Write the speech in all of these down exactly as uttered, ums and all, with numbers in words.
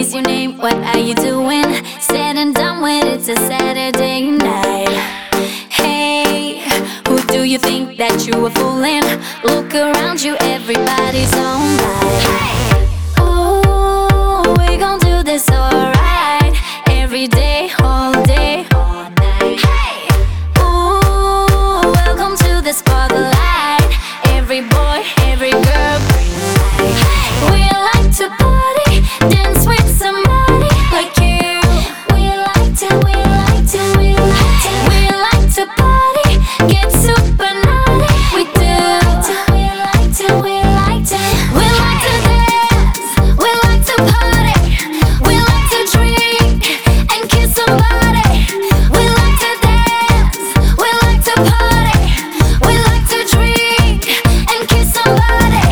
is your name? What are you doing? Said and done with, it's a Saturday night. Hey, who do you think that you are fooling? Look around you, everybody's alright. Hey, ooh, we gon' do this alright. Every day, all day, all night. Hey, ooh, welcome to the spotlight. Every boy, every girl, bring the light. Hey, we like to party, dance with somebody like you. We like to, we like to, we like to, we like to party, get super naughty. We do. We like to, we like to, we like to dance. We like to party. We like to drink and kiss somebody. We like to dance. We like to party. We like to drink and kiss somebody.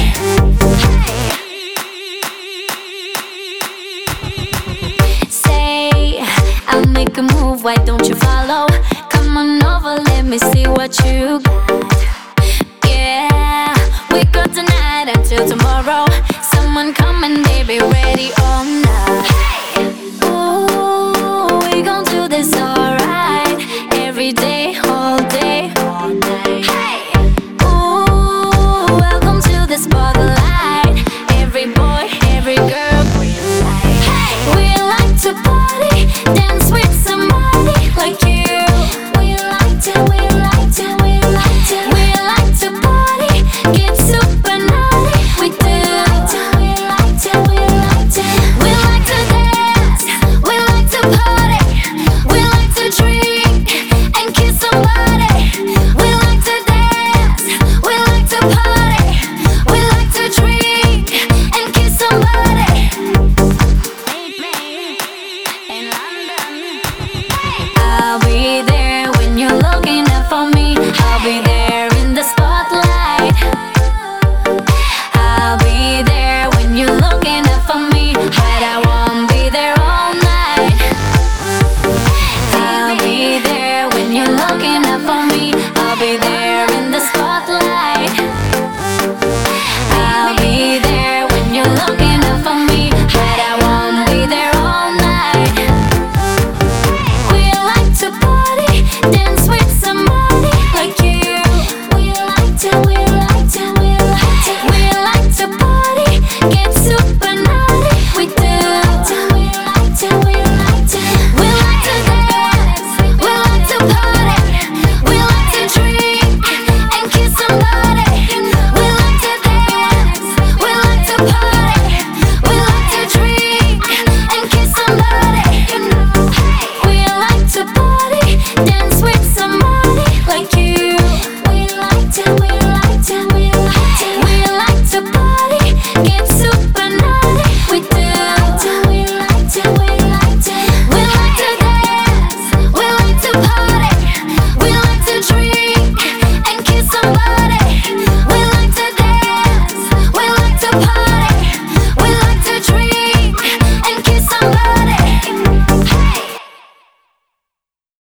Say, I'll make a move, why don't you follow? Come on over, let me see what you got. Yeah, we got tonight until tomorrow. Someone coming, baby, ready or not. Hey, ooh, we gon' do this alright. Every day, all day, all night. Hey, ooh, welcome to the spotlight.